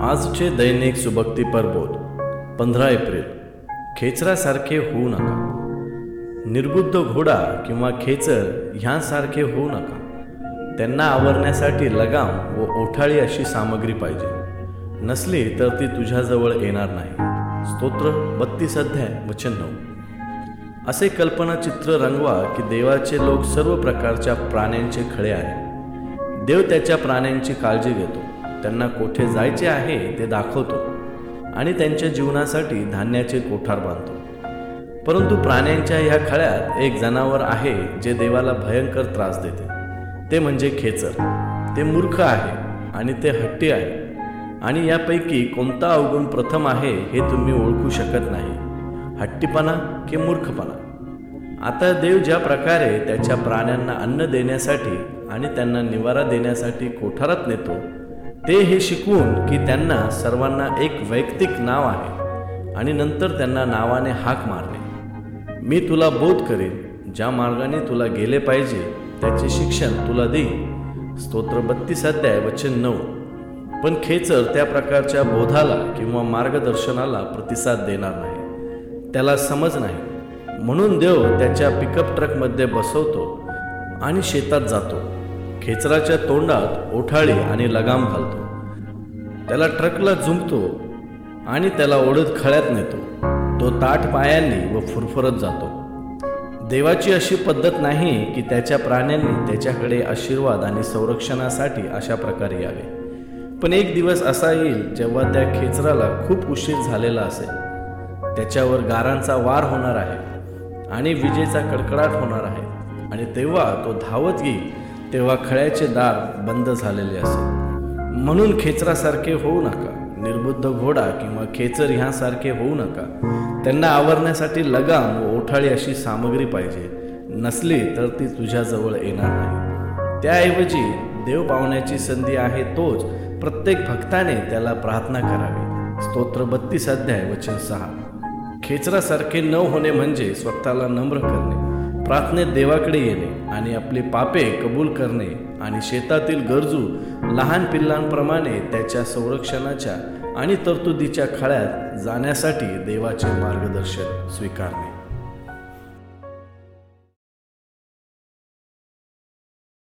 आजचे दैनिक सुभक्ती प्रबोध 15 एप्रिल. खेचरासारखे होऊ नका. निर्बुद्ध घोडा किंवा खेचर ह्यांसारखे होऊ नका. त्यांना आवरण्यासाठी लगाम व ओठाळी अशी सामग्री पाहिजे. नसली तर ती तुझ्याजवळ येणार नाही. स्तोत्र 32 अध्याय वचन 9. असे कल्पनाचित्र रंगवा की देवाचे लोक सर्व प्रकारच्या प्राण्यांचे खळे आहेत. देव त्याच्या प्राण्यांची काळजी घेतो. त्यांना कोठे जायचे आहे ते दाखवतो आणि त्यांच्या जीवनासाठी धान्याचे कोठार बांधतो. परंतु प्राण्यांच्या ह्या खळ्यात एक जनावर आहे जे देवाला भयंकर त्रास देते. ते म्हणजे खेचर. ते मूर्ख आहे आणि ते हट्टी आहे. आणि यापैकी कोणता अवगुण प्रथम आहे हे तुम्ही ओळखू शकत नाही, हट्टीपणा की मूर्खपणा. आता देव ज्या प्रकारे त्याच्या प्राण्यांना अन्न देण्यासाठी आणि त्यांना निवारा देण्यासाठी कोठारात नेतो, ते हे शिकवून की त्यांना सर्वांना एक वैयक्तिक नाव आहे आणि नंतर त्यांना नावाने हाक मारणे. मी तुला बोध करेन, ज्या मार्गाने तुला गेले पाहिजे त्याचे शिक्षण तुला देईन. स्तोत्र 32 अध्याय वचन 9. पण खेचर त्या प्रकारच्या बोधाला किंवा मार्गदर्शनाला प्रतिसाद देणार नाही. त्याला समज नाही. म्हणून देव त्याच्या पिकअप ट्रकमध्ये बसवतो आणि शेतात जातो. खेचराच्या तोंडात ओठाळी आणि लगाम घालतो. त्याला ट्रकला झुंकतो आणि त्याला ओढत खळ्यात नेतो. तो ताठ पायांनी व फुरफुरत जातो. देवाची अशी पद्धत नाही की त्याच्या प्राण्यांनी त्याच्याकडे आशीर्वाद आणि संरक्षणासाठी अशा प्रकारे यावे. पण एक दिवस असा येईल जेव्हा त्या खेचराला खूप उशीर झालेला असेल. त्याच्यावर गारांचा वार होणार आहे आणि विजेचा कडकडाट होणार आहे. आणि तेव्हा तो धावत येईल तेव्हा खळ्याचे दार बंद झालेले असेल. म्हणून खेचरासारखे होऊ नका. निर्बुद्ध घोडा किंवा खेचर ह्यासारखे होऊ नका. त्यांना आवरण्यासाठी लगाम व ओठाळी अशी सामग्री पाहिजे. नसली तर ती तुझ्याजवळ येणार नाही. त्याऐवजी देव पावण्याची संधी आहे तोच प्रत्येक भक्ताने त्याला प्रार्थना करावी. स्तोत्र 32 अध्याय वचन 6. खेचरासारखे न होणे म्हणजे स्वतःला नम्र करणे, प्रार्थनेत देवाकडे येणे आणि आपली पापे कबूल करणे आणि शेतातील गरजू लहान पिल्लांप्रमाणे त्याच्या संरक्षणाच्या आणि तरतुदीच्या खळ्यात जाण्यासाठी देवाचे मार्गदर्शन स्वीकारणे.